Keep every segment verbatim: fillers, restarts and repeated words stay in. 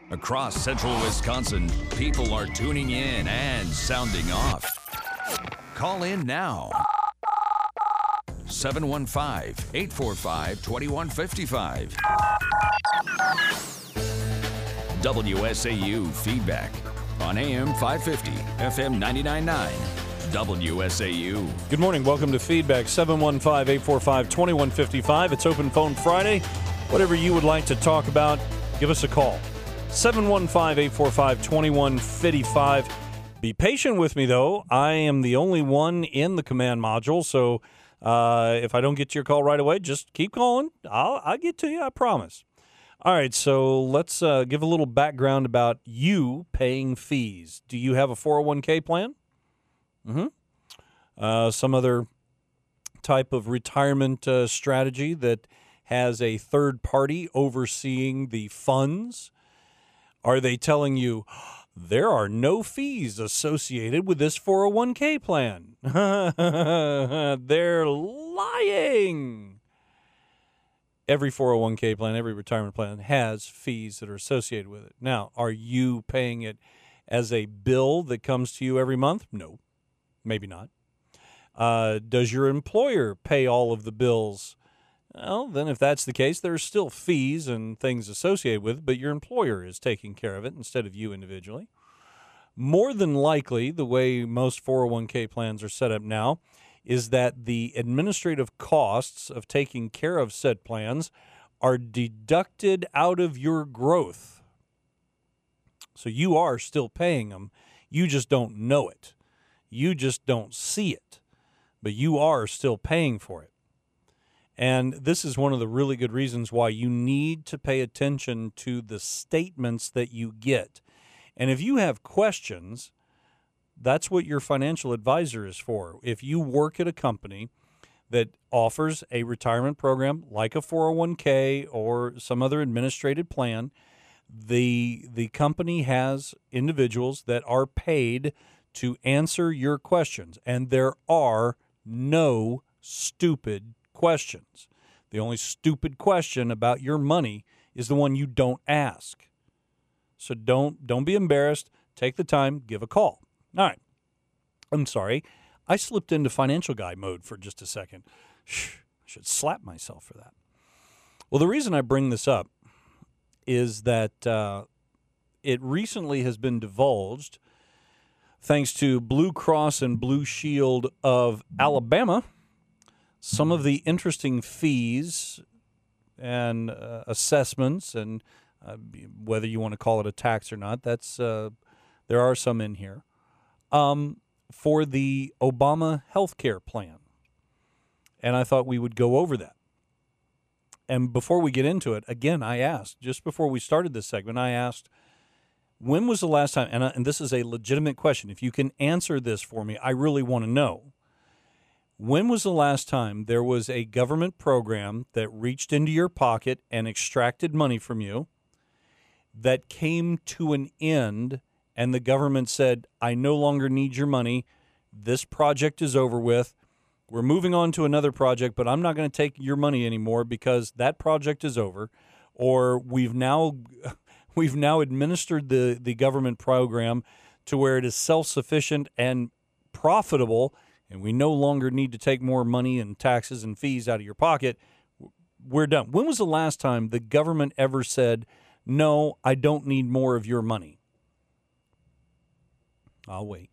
Across central Wisconsin, people are tuning in and sounding off. Call in now. seven one five, eight four five, two one five five. W S A U Feedback on A M five fifty, F M ninety-nine point nine. W S A U. Good morning. Welcome to Feedback. seven one five, eight four five, two one five five. It's Open Phone Friday. Whatever you would like to talk about, give us a call. seven one five, eight four five, two one five five. Be patient with me, though. I am the only one in the command module, so uh, if I don't get to your call right away, just keep calling. I'll, I'll get to you, I promise. All right, so let's uh, give a little background about you paying fees. Do you have a four oh one k plan? Mm-hmm. Uh, some other type of retirement uh, strategy that has a third party overseeing the funds? Are they telling you there are no fees associated with this four oh one k plan? They're lying. Every four oh one k plan, every retirement plan has fees that are associated with it. Now, are you paying it as a bill that comes to you every month? No, maybe not. Uh, does your employer pay all of the bills? Well, then if that's the case, there's still fees and things associated with it, but your employer is taking care of it instead of you individually. More than likely, the way most four oh one k plans are set up now is that the administrative costs of taking care of said plans are deducted out of your growth. So you are still paying them. You just don't know it. You just don't see it. But you are still paying for it. And this is one of the really good reasons why you need to pay attention to the statements that you get. And if you have questions, that's what your financial advisor is for. If you work at a company that offers a retirement program like a four oh one k or some other administrative plan, the the company has individuals that are paid to answer your questions. And there are no stupid questions. The only stupid question about your money is the one you don't ask. So don't don't be embarrassed. Take the time, give a call. All right. I'm sorry. I slipped into financial guy mode for just a second. Shh, I should slap myself for that. Well, the reason I bring this up is that uh, it recently has been divulged, thanks to Blue Cross and Blue Shield of Alabama, some of the interesting fees and uh, assessments, and uh, whether you want to call it a tax or not, that's uh, there are some in here, um, for the Obama health care plan. And I thought we would go over that. And before we get into it, again, I asked, just before we started this segment, I asked, when was the last time, and, I, and this is a legitimate question, if you can answer this for me, I really want to know. When was the last time there was a government program that reached into your pocket and extracted money from you that came to an end and the government said, I no longer need your money, this project is over with, we're moving on to another project, but I'm not going to take your money anymore because that project is over, or we've now we've now administered the, the government program to where it is self-sufficient and profitable, and we no longer need to take more money and taxes and fees out of your pocket, we're done. When was the last time the government ever said, no, I don't need more of your money? I'll wait.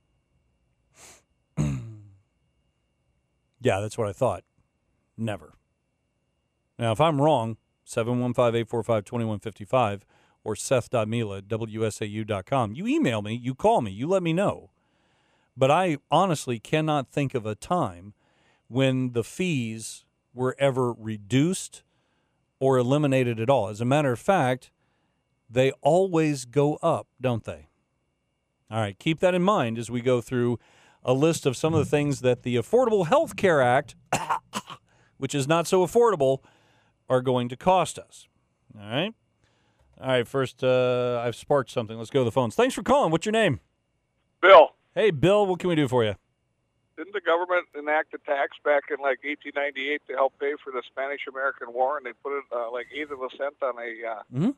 Yeah, that's what I thought. Never. Now, if I'm wrong, seven one five, eight four five, two one five five or Seth dot Mila at W S A U dot com. You email me, you call me, you let me know. But I honestly cannot think of a time when the fees were ever reduced or eliminated at all. As a matter of fact, they always go up, don't they? All right, keep that in mind as we go through a list of some of the things that the Affordable Health Care Act, which is not so affordable, are going to cost us. All right? All right, first, uh, I've sparked something. Let's go to the phones. Thanks for calling. What's your name? Bill. Hey, Bill, what can we do for you? Didn't the government enact a tax back in like eighteen ninety-eight to help pay for the Spanish-American War, and they put it uh, like eighth of a cent on a uh, mm-hmm.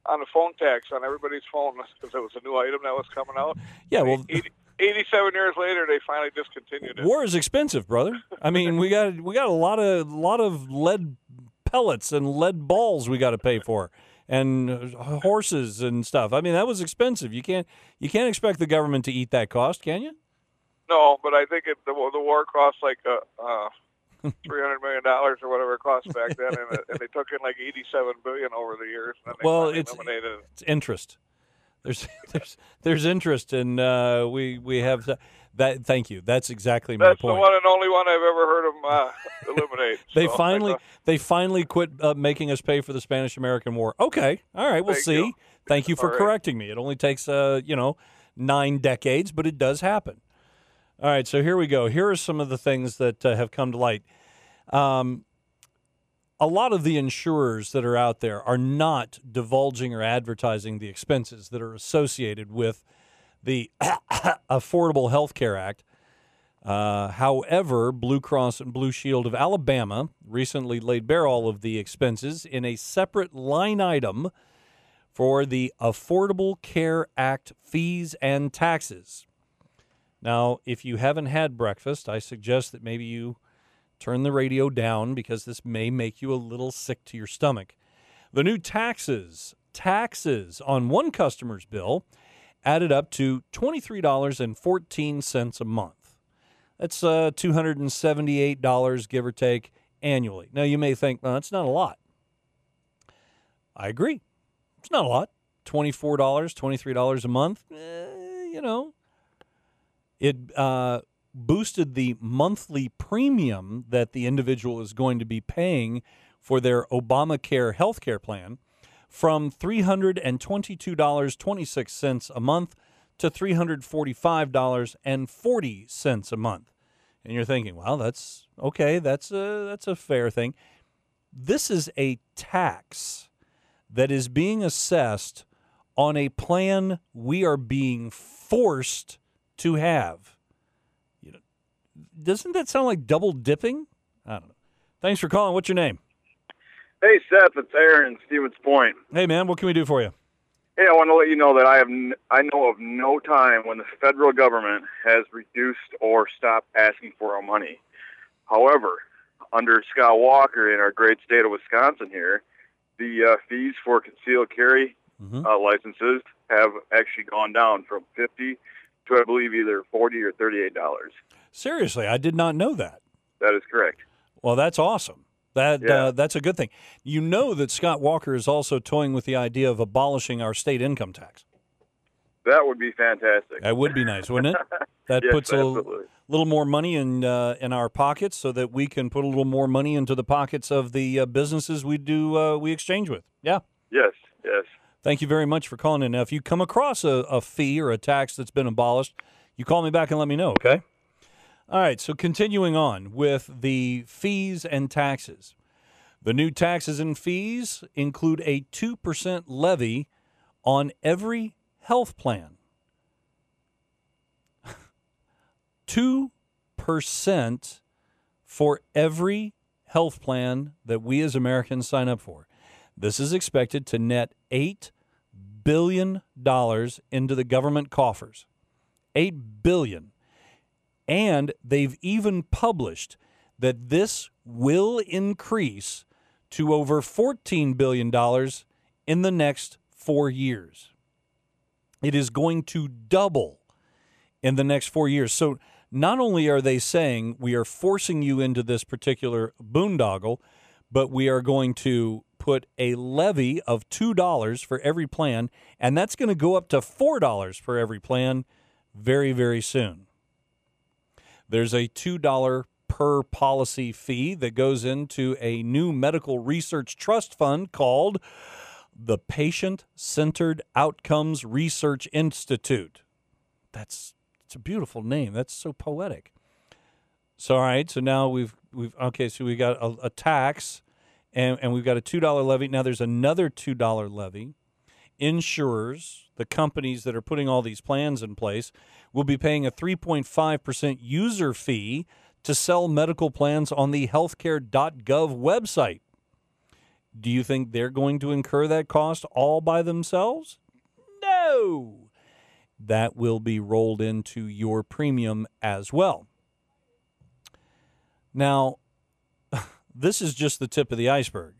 on the phone tax on everybody's phone because it was a new item that was coming out. Yeah, well, eighty, eighty-seven years later, they finally discontinued it. war is expensive, brother. I mean, we got we got a lot of lot of lead pellets and lead balls we got to pay for, and horses and stuff. I mean, that was expensive. You can't you can't expect the government to eat that cost, can you? No, but I think it, the the war cost like a. Uh, Three hundred million dollars or whatever it cost back then, and, it, and they took in like eighty-seven billion over the years. And then they well, it's eliminated it. It's interest. There's there's there's interest, and uh, we we have that. Thank you. That's exactly my That's point. the one and only one I've ever heard them uh, eliminate. they so, finally they finally quit uh, making us pay for the Spanish-American War. Okay, all right, we'll Thank see. you. Thank you for All right. correcting me. It only takes uh you know nine decades, but it does happen. All right, so here we go. Here are some of the things that uh, have come to light. Um, a lot of the insurers that are out there are not divulging or advertising the expenses that are associated with the Affordable Health Care Act. Uh, however, Blue Cross and Blue Shield of Alabama recently laid bare all of the expenses in a separate line item for the Affordable Care Act fees and taxes. Now, if you haven't had breakfast, I suggest that maybe you turn the radio down because this may make you a little sick to your stomach. The new taxes, taxes on one customer's bill added up to twenty-three dollars and fourteen cents a month. That's uh, two hundred seventy-eight dollars, give or take, annually. Now, you may think, well, that's not a lot. I agree. It's not a lot. twenty-four dollars, twenty-three dollars a month, eh, you know. It uh, boosted the monthly premium that the individual is going to be paying for their Obamacare health care plan from three hundred twenty-two dollars and twenty-six cents a month to three hundred forty-five dollars and forty cents a month. And you're thinking, well, that's okay, that's a, that's a fair thing. This is a tax that is being assessed on a plan we are being forced to have. You know, doesn't that sound like double dipping? I don't know. Thanks for calling. What's your name? Hey, Seth, it's Aaron, Stevens Point. Hey, man, what can we do for you? Hey, I want to let you know that I have n- I know of no time when the federal government has reduced or stopped asking for our money. However, under Scott Walker in our great state of Wisconsin here, the uh, fees for concealed carry Mm-hmm. uh, licenses have actually gone down from fifty to, I believe, either forty or thirty-eight dollars. Seriously, I did not know that. That is correct. Well, that's awesome. That Yeah. uh, that's a good thing. You know that Scott Walker is also toying with the idea of abolishing our state income tax. That would be fantastic. That would be nice, wouldn't it? That Yes, puts a little, absolutely. little more money in uh, in our pockets, so that we can put a little more money into the pockets of the uh, businesses we do uh, we exchange with. Yeah. Yes, yes. Thank you very much for calling in. Now, if you come across a, a fee or a tax that's been abolished, you call me back and let me know, okay? All right, so continuing on with the fees and taxes. The new taxes and fees include a two percent levy on every health plan. two percent for every health plan that we as Americans sign up for. This is expected to net eight billion dollars into the government coffers. eight billion dollars. And they've even published that this will increase to over fourteen billion dollars in the next four years. It is going to double in the next four years. So not only are they saying we are forcing you into this particular boondoggle, but we are going to put a levy of two dollars for every plan, and that's going to go up to four dollars for every plan very, very soon. There's a two dollars per policy fee that goes into a new medical research trust fund called the Patient-Centered Outcomes Research Institute. That's it's a beautiful name. That's so poetic. So, all right, so now we've, we've okay, so we got a, a tax, and, and we've got a two dollars levy. Now there's another two dollars levy. Insurers, the companies that are putting all these plans in place, will be paying a three point five percent user fee to sell medical plans on the healthcare dot gov website. Do you think they're going to incur that cost all by themselves? No. That will be rolled into your premium as well. Now, this is just the tip of the iceberg.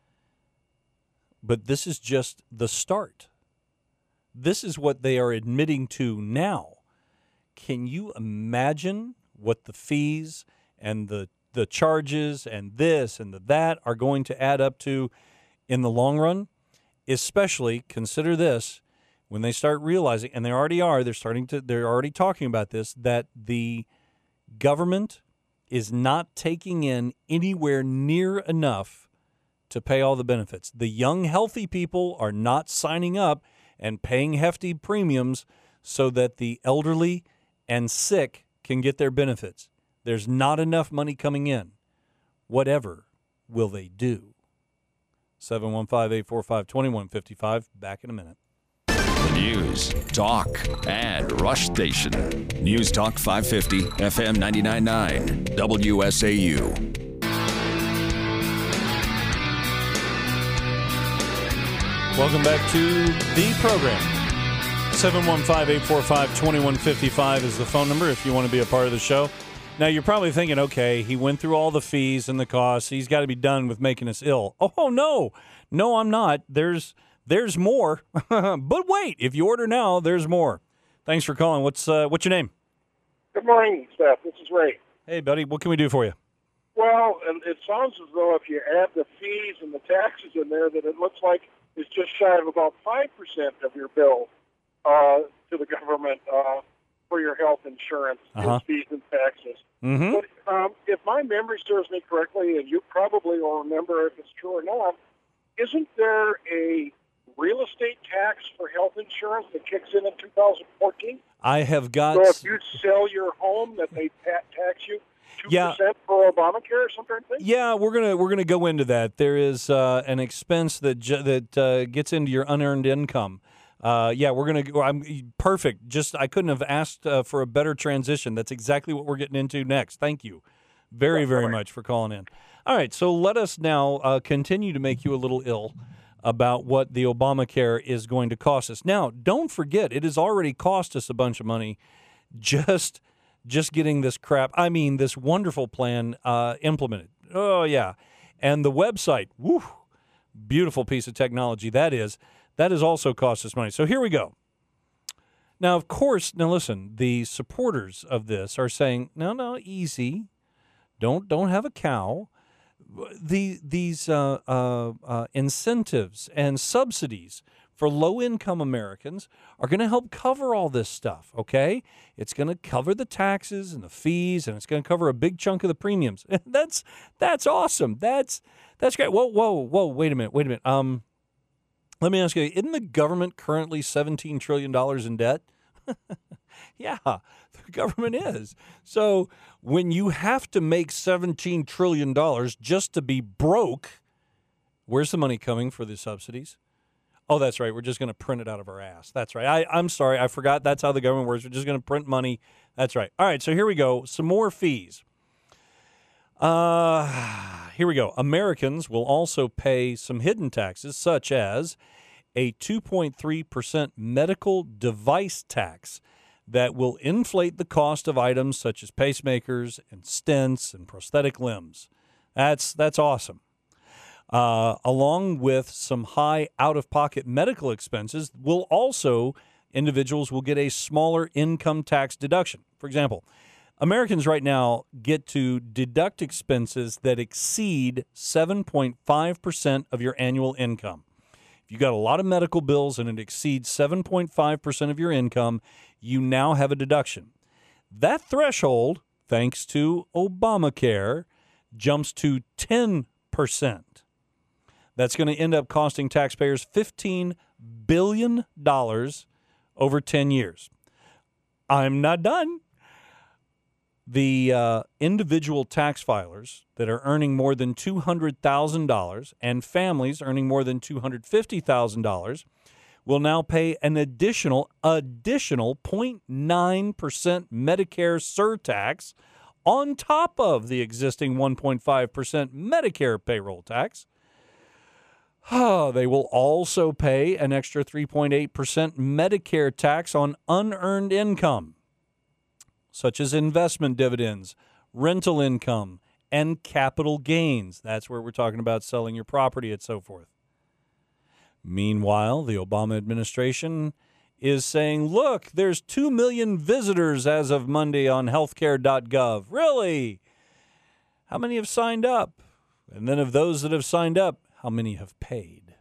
But this is just the start. This is what they are admitting to now. Can you imagine what the fees and the the charges and this and the that are going to add up to in the long run? Especially, consider this, when they start realizing, and they already are, they're starting to, they're already talking about this, that the government is not taking in anywhere near enough to pay all the benefits. The young, healthy people are not signing up and paying hefty premiums so that the elderly and sick can get their benefits. There's not enough money coming in. Whatever will they do? seven one five, eight four five, two one five five. Back in a minute. The News, Talk, and Rush Station. News Talk five fifty, F M ninety-nine point nine, W S A U. Welcome back to the program. seven one five, eight four five, two one five five is the phone number if you want to be a part of the show. Now, you're probably thinking, okay, he went through all the fees and the costs. He's got to be done with making us ill. Oh, no. No, I'm not. There's there's more. But wait, if you order now, there's more. Thanks for calling. What's uh, what's your name? Good morning, Steph. This is Ray. Hey, buddy. What can we do for you? Well, and it sounds as though if you add the fees and the taxes in there, that it looks like it's just shy of about five percent of your bill uh, to the government uh, for your health insurance, Uh-huh. fees and taxes. Mm-hmm. But um, if my memory serves me correctly, and you probably will remember if it's true or not, isn't there a real estate tax for health insurance that kicks in in two thousand fourteen? I have got... So if you sell your home, that they ta- tax you two percent Yeah. for Obamacare or something like that? Yeah, we're gonna we're gonna go into that. There is uh, an expense that ju- that uh, gets into your unearned income. Uh, yeah, we're gonna. I'm perfect. Just I couldn't have asked uh, for a better transition. That's exactly what we're getting into next. Thank you, very very much for calling in. All right, so let us now uh, continue to make you a little ill about what the Obamacare is going to cost us. Now, don't forget, it has already cost us a bunch of money just just getting this crap. I mean, this wonderful plan uh, implemented. Oh yeah, and the website. Woo, beautiful piece of technology that is. That has also cost us money. So here we go. Now, of course, now listen, the supporters of this are saying, no, no, easy. Don't don't have a cow. The, these uh, uh, uh, incentives and subsidies for low-income Americans are going to help cover all this stuff, okay? It's going to cover the taxes and the fees, and it's going to cover a big chunk of the premiums. that's that's awesome. That's that's great. Whoa, whoa, whoa, wait a minute, wait a minute. Um. Let me ask you, isn't the government currently seventeen trillion dollars in debt? Yeah, the government is. So when you have to make seventeen trillion dollars just to be broke, where's the money coming for the subsidies? Oh, that's right. We're just going to print it out of our ass. That's right. I, I'm sorry. I forgot that's how the government works. We're just going to print money. That's right. All right, so here we go. Some more fees. Uh, here we go. Americans will also pay some hidden taxes, such as a two point three percent medical device tax that will inflate the cost of items such as pacemakers and stents and prosthetic limbs. That's that's awesome. Uh, along with some high out-of-pocket medical expenses, will also individuals will get a smaller income tax deduction. For example, Americans right now get to deduct expenses that exceed seven point five percent of your annual income. If you got a lot of medical bills and it exceeds seven point five percent of your income, you now have a deduction. That threshold, thanks to Obamacare, jumps to ten percent. That's going to end up costing taxpayers fifteen billion dollars over ten years. I'm not done. The uh, individual tax filers that are earning more than two hundred thousand dollars and families earning more than two hundred fifty thousand dollars will now pay an additional, additional zero point nine percent Medicare surtax on top of the existing one point five percent Medicare payroll tax. Oh, they will also pay an extra three point eight percent Medicare tax on unearned income, such as investment dividends, rental income, and capital gains. That's where we're talking about selling your property and so forth. Meanwhile, the Obama administration is saying, look, there's two million visitors as of Monday on healthcare dot gov. Really? How many have signed up? And then of those that have signed up, how many have paid?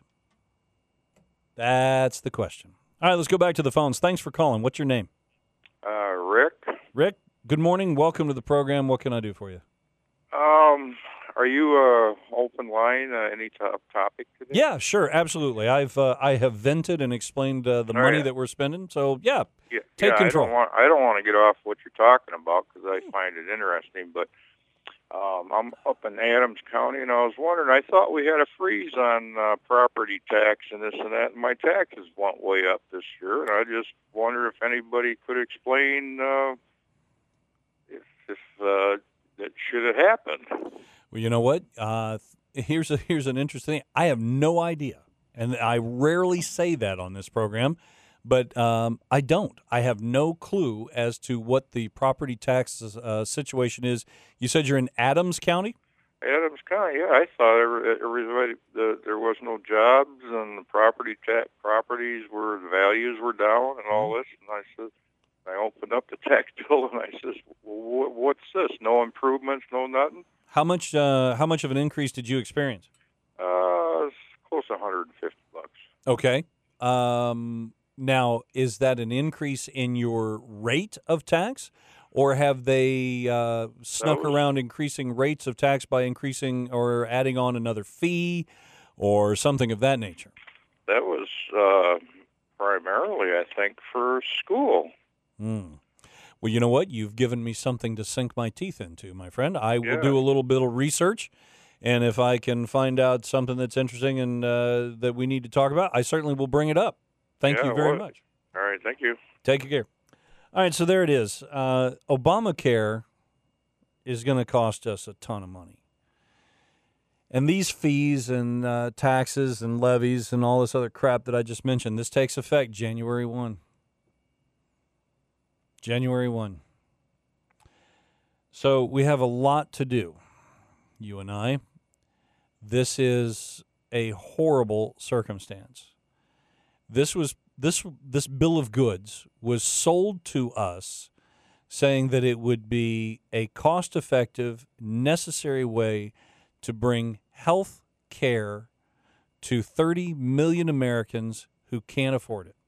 That's the question. All right, let's go back to the phones. Thanks for calling. What's your name? Uh, Rick? Rick, good morning. Welcome to the program. What can I do for you? Um, are you uh, open line? Uh, any top topic today? Yeah, sure, absolutely. I've uh, I have vented and explained uh, the All money right. that we're spending. So yeah, Yeah, take yeah, control. I don't want, I don't want to get off what you're talking about because I find it interesting, but um, I'm up in Adams County, and I was wondering, I thought we had a freeze on uh, property tax and this and that, and my taxes went way up this year, and I just wonder if anybody could explain uh, if, if uh, that should have happened. Well, you know what? Uh, here's a here's an interesting thing. I have no idea, and I rarely say that on this program, but um, I don't. I have no clue as to what the property tax uh, situation is. You said you're in Adams County? Adams County, yeah, I thought every- everybody the, there was no jobs and the property tax properties were the values were down and all this, and I said. I opened up the tax bill and I says, well, "What's this? No improvements, no nothing." How much uh, how much of an increase did you experience? Uh, it's close to one hundred fifty bucks. Okay. Um, now, is that an increase in your rate of tax, or have they uh, snuck was- around increasing rates of tax by increasing or adding on another fee or something of that nature? That was uh, primarily, I think, for school. Mm. Well, you know what? You've given me something to sink my teeth into, my friend. I will Yeah. do a little bit of research, and if I can find out something that's interesting and uh, that we need to talk about, I certainly will bring it up. Thank Yeah, you very well, much. All right, thank you. Take care. All right, so there it is. Uh, Obamacare is going to cost us a ton of money. And these fees and uh, taxes and levies and all this other crap that I just mentioned, this takes effect January first. January first. So we have a lot to do, you and I. This is a horrible circumstance. This was this this bill of goods was sold to us saying that it would be a cost-effective, necessary way to bring health care to thirty million Americans who can't afford it.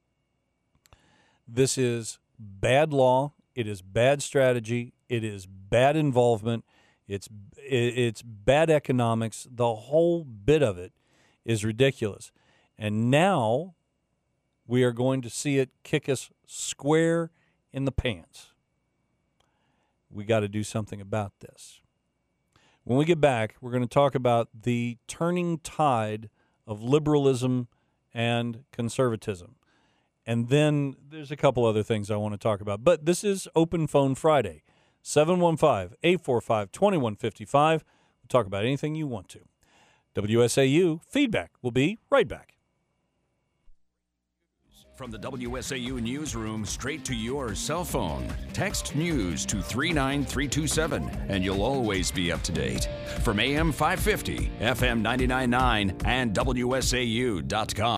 This is bad law. It is bad strategy. It is bad involvement. It's it's bad economics. The whole bit of it is ridiculous. And now we are going to see it kick us square in the pants. We got to do something about this. When we get back, we're going to talk about the turning tide of liberalism and conservatism. And then there's a couple other things I want to talk about. But this is Open Phone Friday, seven one five, eight four five, two one five five. We'll talk about anything you want to. W S A U Feedback will be right back. From the W S A U newsroom straight to your cell phone. Text news to three nine three two seven, and you'll always be up to date. From A M five fifty, F M ninety-nine point nine, and W S A U dot com.